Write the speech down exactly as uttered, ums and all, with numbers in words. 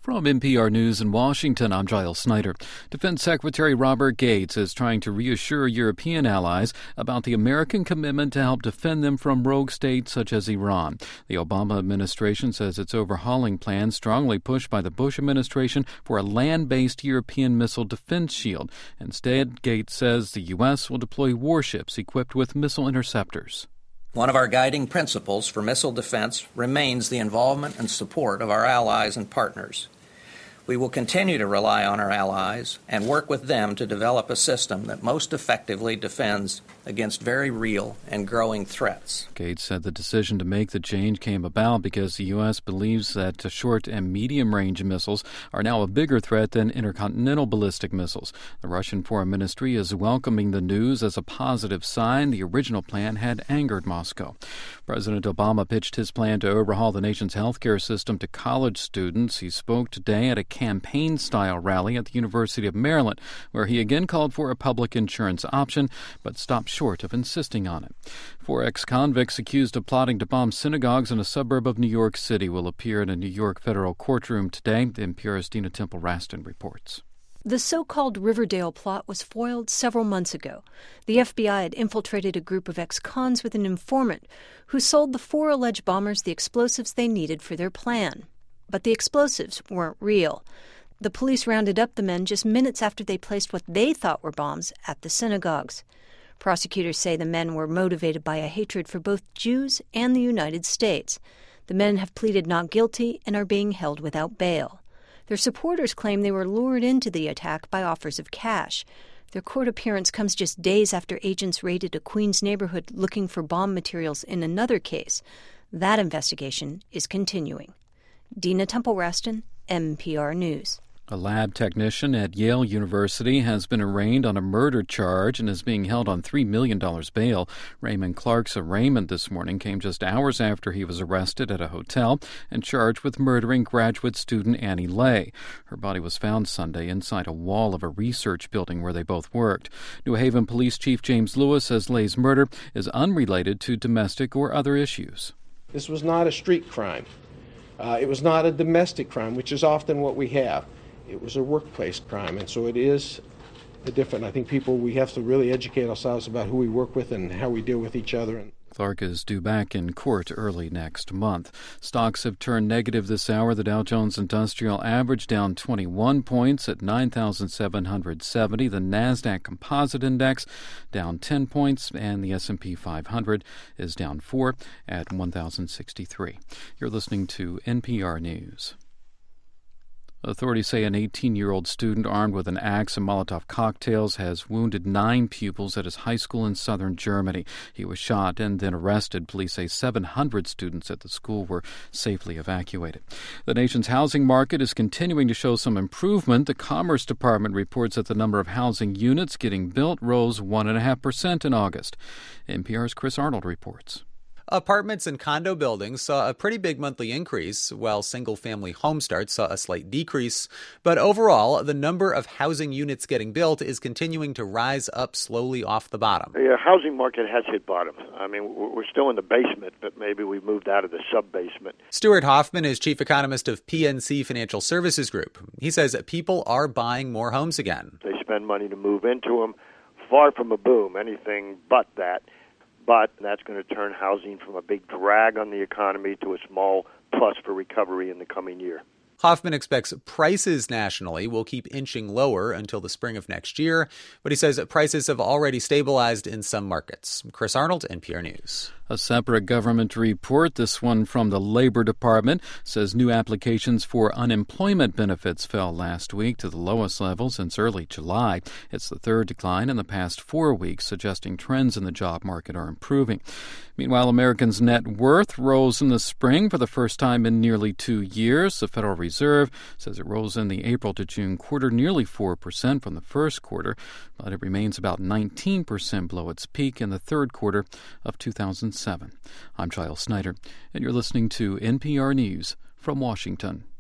From N P R News in Washington, I'm Giles Snyder. Defense Secretary Robert Gates is trying to reassure European allies about the American commitment to help defend them from rogue states such as Iran. The Obama administration says it's overhauling plans strongly pushed by the Bush administration for a land-based European missile defense shield. Instead, Gates says the U S will deploy warships equipped with missile interceptors. One of our guiding principles for missile defense remains the involvement and support of our allies and partners. We will continue to rely on our allies and work with them to develop a system that most effectively defends against very real and growing threats. Gates said the decision to make the change came about because the U S believes that short and medium-range missiles are now a bigger threat than intercontinental ballistic missiles. The Russian Foreign Ministry is welcoming the news as a positive sign. The original plan had angered Moscow. President Obama pitched his plan to overhaul the nation's healthcare system to college students. He spoke today at a campaign-style rally at the University of Maryland, where he again called for a public insurance option, but stopped short of insisting on it. Four ex-convicts accused of plotting to bomb synagogues in a suburb of New York City will appear in a New York federal courtroom today. N P R's Dina Temple-Raston reports. The so-called Riverdale plot was foiled several months ago. The F B I had infiltrated a group of ex-cons with an informant who sold the four alleged bombers the explosives they needed for their plan. But the explosives weren't real. The police rounded up the men just minutes after they placed what they thought were bombs at the synagogues. Prosecutors say the men were motivated by a hatred for both Jews and the United States. The men have pleaded not guilty and are being held without bail. Their supporters claim they were lured into the attack by offers of cash. Their court appearance comes just days after agents raided a Queens neighborhood looking for bomb materials in another case. That investigation is continuing. Dina Temple-Raston, N P R News. A lab technician at Yale University has been arraigned on a murder charge and is being held on three million dollars bail. Raymond Clark's arraignment this morning came just hours after he was arrested at a hotel and charged with murdering graduate student Annie Lay. Her body was found Sunday inside a wall of a research building where they both worked. New Haven Police Chief James Lewis says Lay's murder is unrelated to domestic or other issues. This was not a street crime. Uh, it was not a domestic crime, which is often what we have. It was a workplace crime, and so it is different. I think people, we have to really educate ourselves about who we work with and how we deal with each other. Clark is due back in court early next month. Stocks have turned negative this hour. The Dow Jones Industrial Average down twenty-one points at nine thousand seven hundred seventy. The NASDAQ Composite Index down ten points, and the S and P five hundred is down four at one thousand sixty-three. You're listening to N P R News. Authorities say an eighteen-year-old student armed with an axe and Molotov cocktails has wounded nine pupils at his high school in southern Germany. He was shot and then arrested. Police say seven hundred students at the school were safely evacuated. The nation's housing market is continuing to show some improvement. The Commerce Department reports that the number of housing units getting built rose one point five percent in August. N P R's Chris Arnold reports. Apartments and condo buildings saw a pretty big monthly increase, while single-family home starts saw a slight decrease. But overall, the number of housing units getting built is continuing to rise up slowly off the bottom. The housing market has hit bottom. I mean, we're still in the basement, but maybe we moved out of the sub-basement. Stuart Hoffman is chief economist of P N C Financial Services Group. He says people are buying more homes again. They spend money to move into them. Far from a boom, anything but that. But that's going to turn housing from a big drag on the economy to a small plus for recovery in the coming year. Hoffman expects prices nationally will keep inching lower until the spring of next year, but he says prices have already stabilized in some markets. Chris Arnold, N P R News. A separate government report, this one from the Labor Department, says new applications for unemployment benefits fell last week to the lowest level since early July. It's the third decline in the past four weeks, suggesting trends in the job market are improving. Meanwhile, Americans' net worth rose in the spring for the first time in nearly two years. The Federal Reserve says it rose in the April to June quarter nearly four percent from the first quarter, but it remains about nineteen percent below its peak in the third quarter of two thousand seven. I'm Giles Snyder, and you're listening to N P R News from Washington.